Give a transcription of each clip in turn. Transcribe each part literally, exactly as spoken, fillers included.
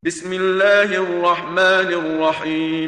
بسم الله الرحمن الرحيم.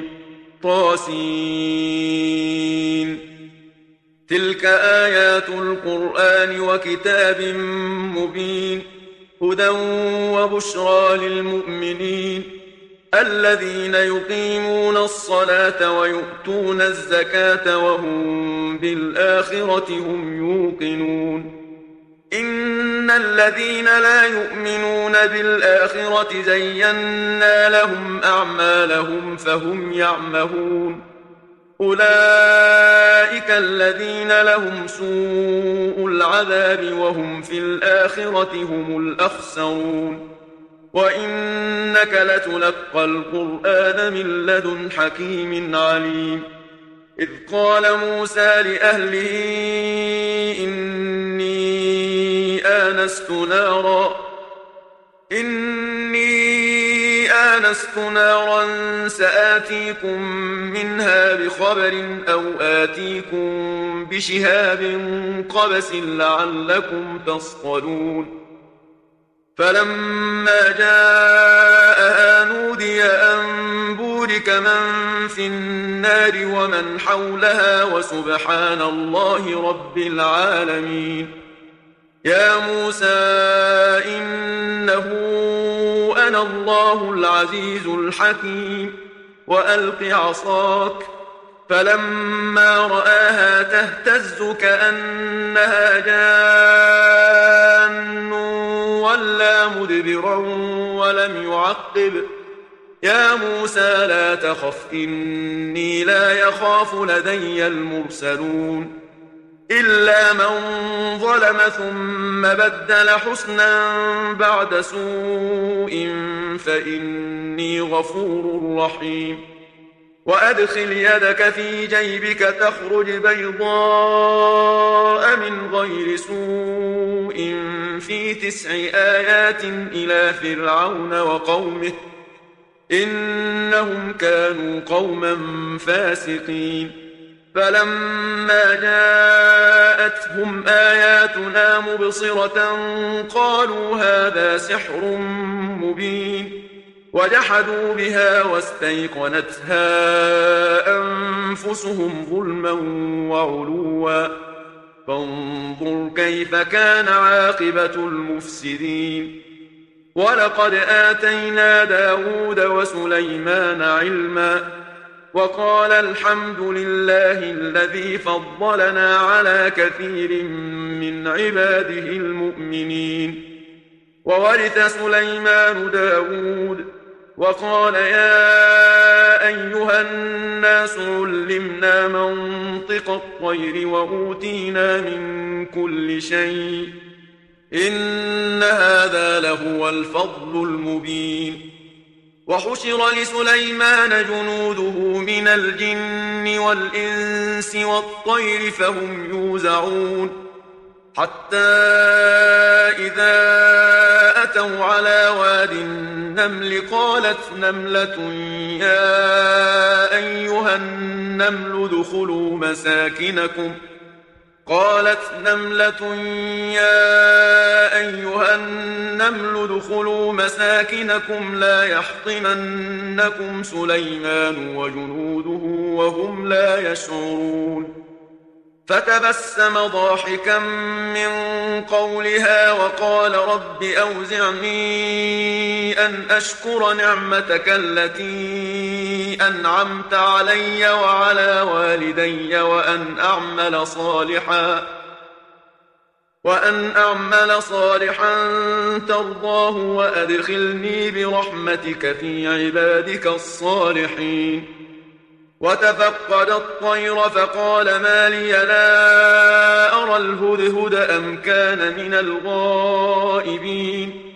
طاسين. تلك آيات القرآن وكتاب مبين، هدى وبشرى للمؤمنين الذين يقيمون الصلاة ويؤتون الزكاة وهم بالآخرة هم يوقنون. إن الذين لا يؤمنون بالآخرة زينا لهم أعمالهم فهم يعمهون. أولئك الذين لهم سوء العذاب وهم في الآخرة هم الأخسرون. وإنك لتلقى القرآن من لدن حكيم عليم. إذ قال موسى لأهله إني آنست نارا إني آنست نارا سآتيكم منها بخبر أو آتيكم بشهاب قبس لعلكم تصطلون. فلما جاءها نودي أن بورك من في النار ومن حولها وسبحان الله رب العالمين. يا موسى إنه أنا الله العزيز الحكيم وألق عصاك. فلما رآها تهتز كأنها جان ولا مدبرا ولم يعقب. يا موسى لا تخف إني لا يخاف لدي المرسلون. إلا من ظلم ثم بدل حسنا بعد سوء فإني غفور رحيم. وأدخل يدك في جيبك تخرج بيضاء من غير سوء في تسع آيات إلى فرعون وقومه إنهم كانوا قوما فاسقين. فلما جاءتهم آياتنا مبصرة قالوا هذا سحر مبين. وجحدوا بها واستيقنتها أنفسهم ظلما وعلوا فانظر كيف كان عاقبة المفسدين. ولقد آتينا داود وسليمان علما وقال الحمد لله الذي فضلنا على كثير من عباده المؤمنين. وورث سليمان داود وقال يا أيها الناس علمنا منطق الطير وأوتينا من كل شيء إن هذا لهو الفضل المبين. وحشر لسليمان جنوده من الجن والإنس والطير فهم يوزعون. حتى إذا أتوا على واد النمل قالت نملة يا أيها النمل ادخلوا مساكنكم قالت نملة يا أيها النمل ادخلوا مساكنكم لا يحطمنكم سليمان وجنوده وهم لا يشعرون. فتبسم ضاحكا من قولها وقال رب أوزعني أن أشكر نعمتك التي أنعمت علي وعلى والدي وأن أعمل صالحا وأن أعمل صالحا ترضاه وأدخلني برحمتك في عبادك الصالحين. وتفقد الطير فقال ما لي لا أرى الهدهد أم كان من الغائبين.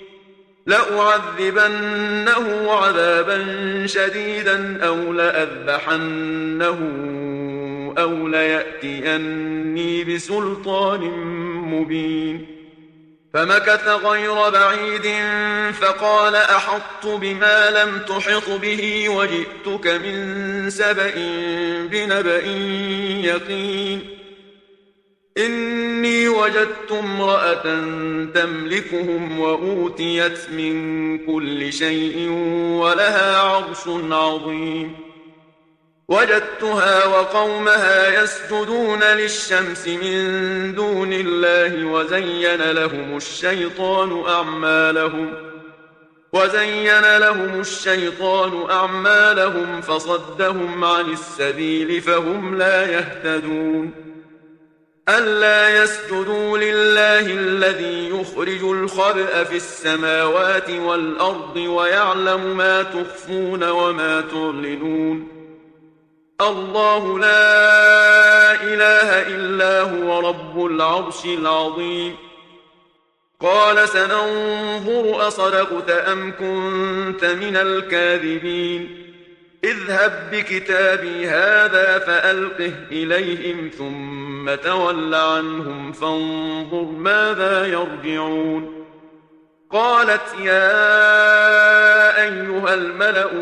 لأعذبنه عذابا شديدا أو لأذبحنه أو ليأتيني بسلطان مبين. فمكث غير بعيد فقال أحطت بما لم تحط به وجئتك من سبأ بنبأ يقين. إني وجدت امرأة تملكهم وأوتيت من كل شيء ولها عرش عظيم وجدتها وقومها يسجدون للشمس من دون الله وزين لهم الشيطان أعمالهم وزين لهم الشيطان أعمالهم فصدهم عن السبيل فهم لا يهتدون ألا يسجدوا لله الذي يخرج الخبأ في السماوات والأرض ويعلم ما تخفون وما تعلنون الله لا إله إلا هو رب العرش العظيم قال سننظر أصدقت أم كنت من الكاذبين اذهب بكتابي هذا فألقه إليهم ثم تول عنهم فانظر ماذا يرجعون قالت يا أيها الملأ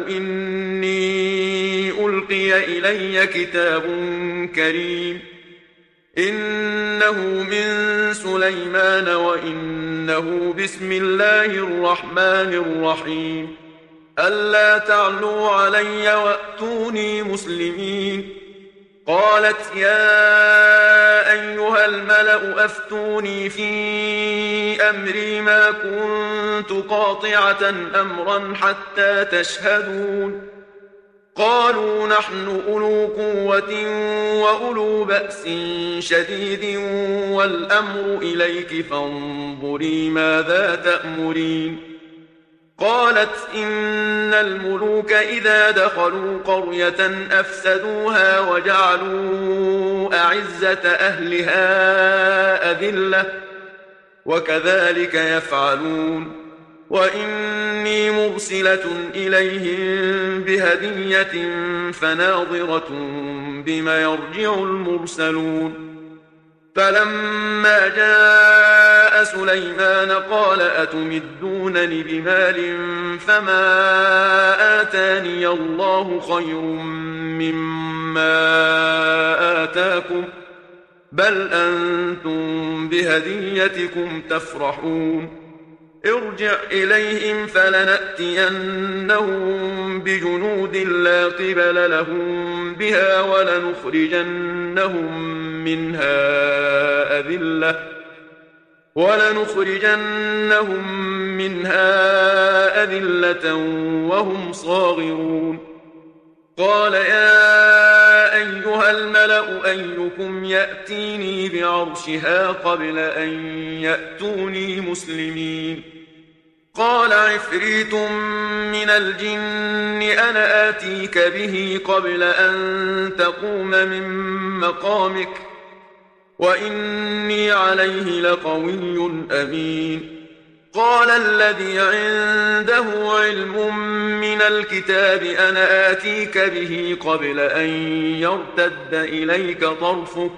إني ألقي إلي كتاب كريم إنه من سليمان وإنه بسم الله الرحمن الرحيم ألا تعلوا علي وأتوني مسلمين قالت يا أيها الملأ أفتوني في أمري ما كنت قاطعة أمرا حتى تشهدون قالوا نحن أولو قوة وأولو بأس شديد والأمر إليك فانظري ماذا تأمرين قالت إن الملوك إذا دخلوا قرية أفسدوها وجعلوا أعزة أهلها أذلة وكذلك يفعلون وإني مرسلة إليهم بهدية فناظرة بما يرجع المرسلون فلما جاء سليمان قال أتمدونني بمال فما آتاني الله خير مما آتاكم بل أنتم بهديتكم تفرحون ارجع إليهم فلنأتينهم بجنود لا قبل لهم بها ولنخرجنهم منها أذلة ولنخرجنهم منها أذلة وهم صاغرون قال يا أيها الملأ أيكم يأتيني بعرشها قبل أن يأتوني مسلمين قال عفريت من الجن أنا آتيك به قبل أن تقوم من مقامك وإني عليه لقوي أمين قال الذي عنده علم من الكتاب أنا آتيك به قبل أن يرتد إليك طرفك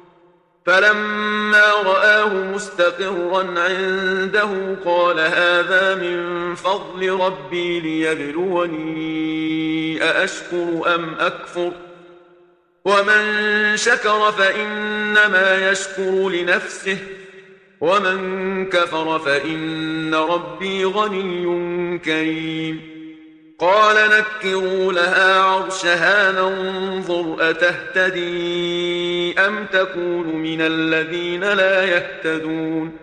فلما رآه مستقرا عنده قال هذا من فضل ربي ليبلوني أأشكر أم أكفر ومن شكر فإنما يشكر لنفسه ومن كفر فإن ربي غني كريم قال نكروا لها عرشها ننظر أتهتدي أم تكون من الذين لا يهتدون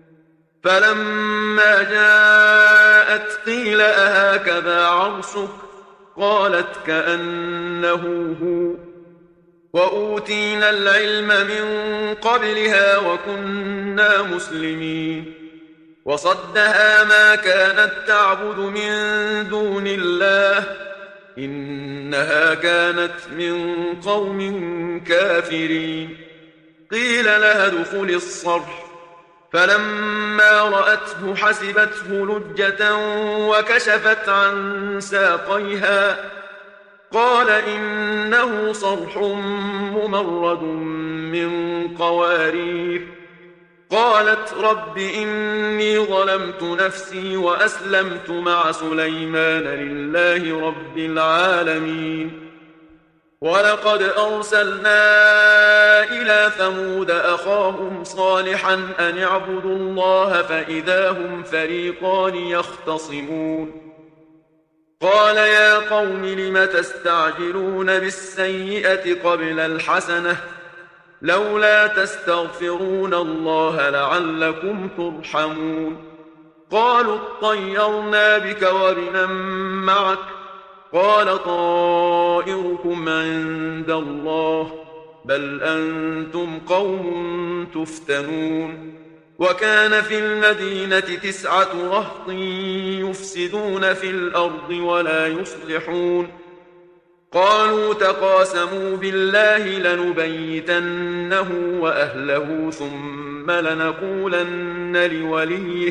فلما جاءت قيل أهكذا عرشك قالت كأنه هو وأوتينا العلم من قبلها وكنا مسلمين وصدها ما كانت تعبد من دون الله إنها كانت من قوم كافرين قيل لها ادخل الصرح فلما رأته حسبته لجة وكشفت عن ساقيها قال إنه صرح ممرد من قوارير قالت رب إني ظلمت نفسي وأسلمت مع سليمان لله رب العالمين ولقد أرسلنا إلى ثمود أخاهم صالحا أن اعبدوا الله فإذا هم فريقان يختصمون قال يا قوم لم تستعجلون بالسيئة قبل الحسنة لولا تستغفرون الله لعلكم ترحمون قالوا اطيرنا بك وبمن معك قال طائركم عند الله بل أنتم قوم تفتنون وكان في المدينة تسعة رهط يفسدون في الأرض ولا يصلحون قالوا تقاسموا بالله لنبيتنه وأهله ثم لنقولن لوليه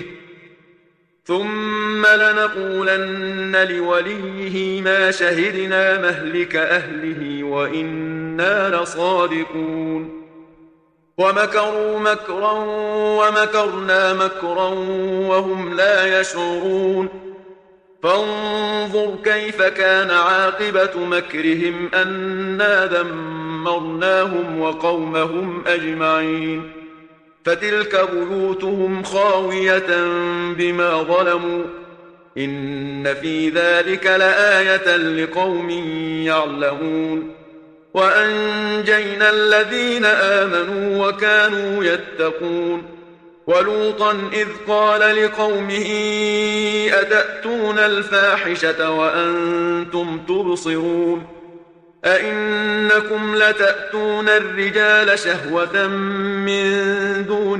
ثم لنقولن لوليه ما شهدنا مهلك أهله وإنا لصادقون ومكروا مكرا ومكرنا مكرا وهم لا يشعرون فانظر كيف كان عاقبة مكرهم أنا دمرناهم وقومهم أجمعين فتلك بيوتهم خاوية بما ظلموا إن في ذلك لآية لقوم يعلمون وأنجينا الذين آمنوا وكانوا يتقون ولوطا إذ قال لقومه أتأتون الفاحشة وأنتم تبصرون أئنكم لتأتون الرجال شهوة من دون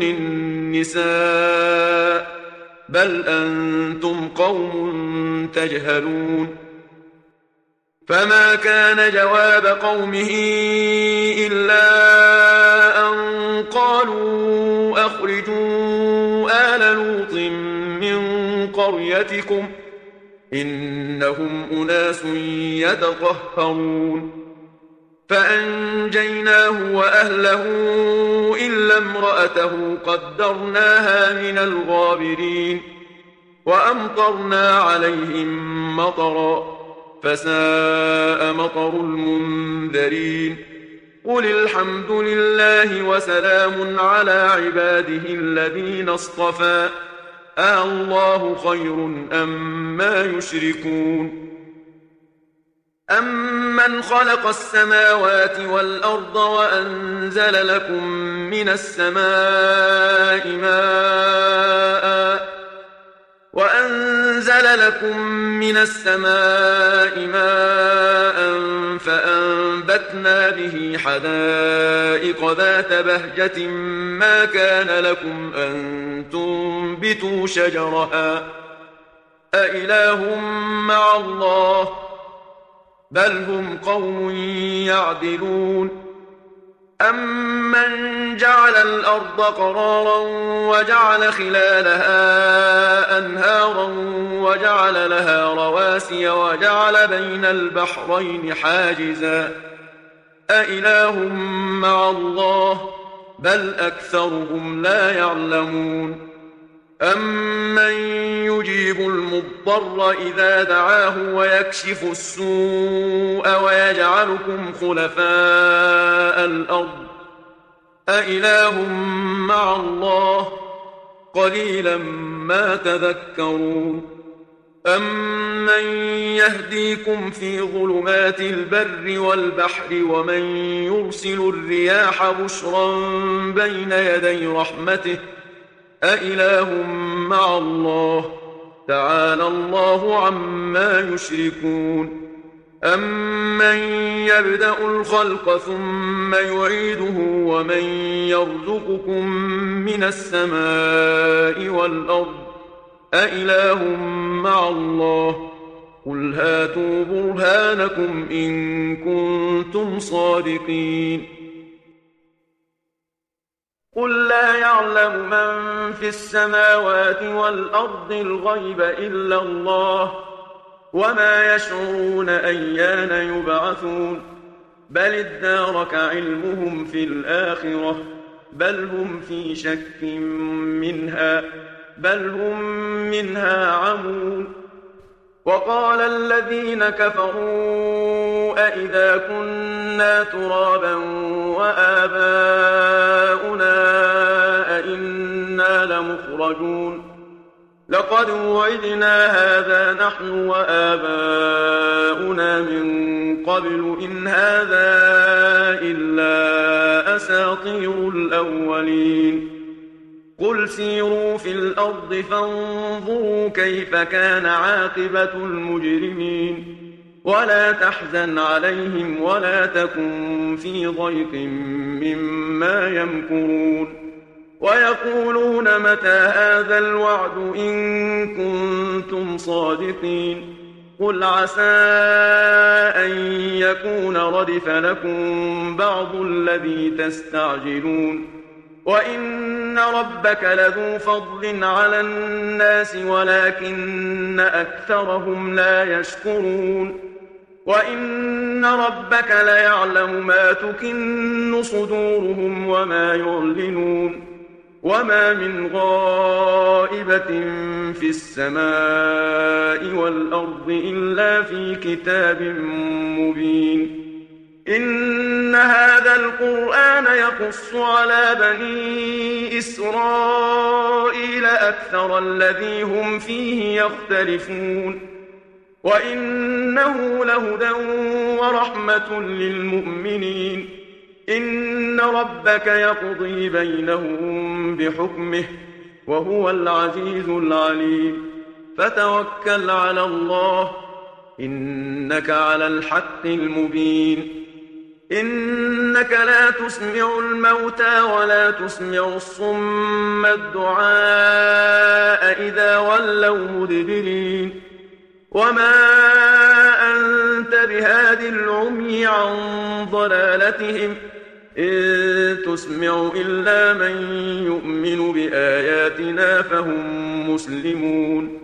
النساء بل أنتم قوم تجهلون فما كان جواب قومه إلا أن قالوا أخرجوا آل لوط من قريتكم إنهم أناس يتطهرون فأنجيناه وأهله إلا امرأته قدرناها من الغابرين وأمطرنا عليهم مطرا فساء مطر المنذرين قل الحمد لله وسلام على عباده الذين اصطفى أَاللَّهُ خَيْرٌ أَمَّا يُشْرِكُونَ أَمَّنْ خَلَقَ السَّمَاوَاتِ وَالْأَرْضَ وَأَنزَلَ لَكُم مِّنَ السَّمَاءِ مَاءً وَأَنزَلَ لَكُم مِّنَ السَّمَاءِ مَاءً فَأَنبَتْنَا بِهِ حَدَائِقَ ذَاتَ بَهْجَةٍ مَا كَانَ لَكُمْ أَن تُنبِتُوا شَجَرَهَا أَإِلَٰهٌ مَّعَ اللَّهِ بَلْ هُمْ قَوْمٌ يَعْدِلُونَ أَمَّنْ جَعَلَ الْأَرْضَ قَرَارًا وَجَعَلَ خِلَالَهَا أَنْهَارًا وَجَعَلَ لَهَا رَوَاسِيَ وَجَعَلَ بَيْنَ الْبَحْرَيْنِ حَاجِزًا أَإِلَٰهٌ مَّعَ اللَّهِ بَلْ أَكْثَرُهُمْ لَا يَعْلَمُونَ أَمَّن يُجِيبُ الْمُضْطَرَّ إِذَا دَعَاهُ وَيَكْشِفُ السُّوءَ وَيَجْعَلُكُمْ خُلَفَاءَ الْأَرْضِ أَإِلَٰهٌ مَّعَ اللَّهِ قَلِيلًا مَّا تَذَكَّرُونَ أَمَّن يَهْدِيكُمْ فِي ظُلُمَاتِ الْبَرِّ وَالْبَحْرِ وَمَن يُرْسِلُ الرِّيَاحَ بُشْرًا بَيْنَ يَدَيْ رَحْمَتِهِ أَإِلَٰهٌ مَّعَ اللَّهِ تَعَالَى اللَّهُ عَمَّا يُشْرِكُونَ أَمَّن يَبْدَأُ الْخَلْقَ ثُمَّ يُعِيدُهُ وَمَن يَرْزُقُكُم مِّنَ السَّمَاءِ وَالْأَرْضِ أَإِلَٰهٌ مَّعَ اللَّهِ قُلْ هَاتُوا بُرْهَانَكُمْ إِن كُنتُمْ صَادِقِينَ قُل لا يعلم من في السماوات والأرض الغيب إلا الله وما يشعرون أيان يبعثون بل ادارك علمهم في الآخرة بل هم في شك منها بل هم منها عمون وقال الذين كفروا أئذا كنا ترابا وآباؤنا أئنا لمخرجون لقد وعدنا هذا نحن وآباؤنا من قبل إن هذا إلا أساطير الأولين قل سيروا في الأرض فانظروا كيف كان عاقبة المجرمين ولا تحزن عليهم ولا تكن في ضيق مما يمكرون ويقولون متى هذا الوعد إن كنتم صادقين قل عسى أن يكون ردف لكم بعض الذي تستعجلون وإن ربك لذو فضل على الناس ولكن أكثرهم لا يشكرون وإن ربك ليعلم ما تكن صدورهم وما يعلنون وما من غائبة في السماء والأرض إلا في كتاب مبين إن هذا القرآن يقص على بني إسرائيل أكثر الذي هم فيه يختلفون وإنه لهدى ورحمة للمؤمنين إن ربك يقضي بينهم بحكمه وهو العزيز العليم فتوكل على الله إنك على الحق المبين إنك لا تسمع الموتى ولا تسمع الصم الدعاء إذا ولوا مدبرين وما أنت بهاد العمي عن ضلالتهم إن تسمع إلا من يؤمن بآياتنا فهم مسلمون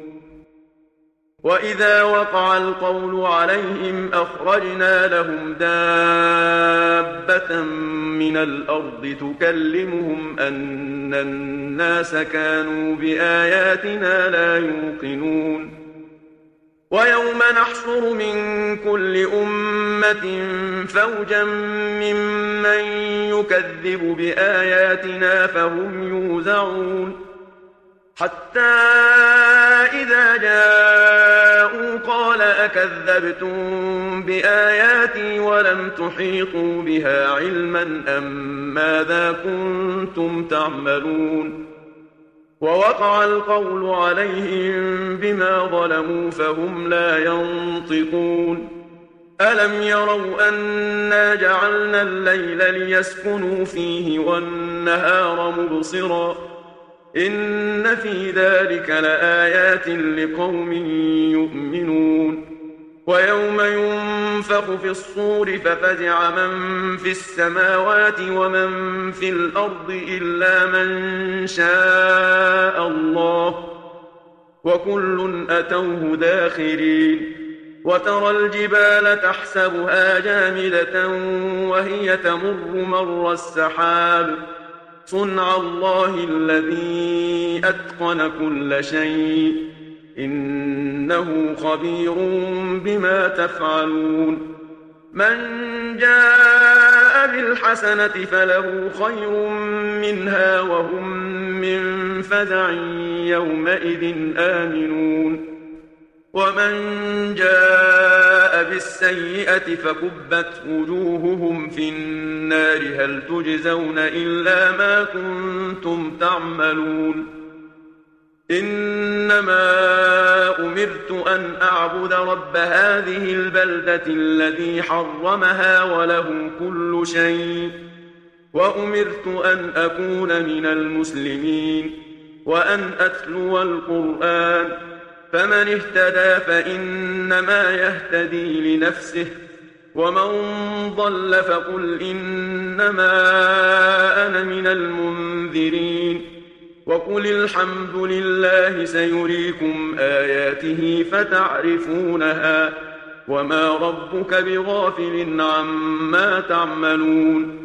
وإذا وقع القول عليهم أخرجنا لهم دابة من الأرض تكلمهم أن الناس كانوا بآياتنا لا يوقنون ويوم نحشر من كل أمة فوجا ممن يكذب بآياتنا فهم يوزعون حتى إذا جاءوا قال أكذبتم بآياتي ولم تحيطوا بها علما أم ماذا كنتم تعملون ووقع القول عليهم بما ظلموا فهم لا ينطقون ألم يروا أنا جعلنا الليل ليسكنوا فيه والنهار مبصرا إن في ذلك لآيات لقوم يؤمنون ويوم ينفخ في الصور ففزع من في السماوات ومن في الأرض إلا من شاء الله وكل أتوه داخرين وترى الجبال تحسبها جامدة وهي تمر مر السحاب صنع الله الذي أتقن كل شيء إنه خبير بما تفعلون من جاء بالحسنة فله خير منها وهم من فزع يومئذ آمنون ومن جاء بالسيئة فكبت وجوههم في النار هل تجزون إلا ما كنتم تعملون إنما أمرت أن أعبد رب هذه البلدة الذي حرمها وله كل شيء وأمرت أن أكون من المسلمين وأن أتلو القرآن فمن اهتدى فإنما يهتدي لنفسه ومن ضل فقل إنما أنا من المنذرين وقل الحمد لله سيريكم آياته فتعرفونها وما ربك بغافل عما تعملون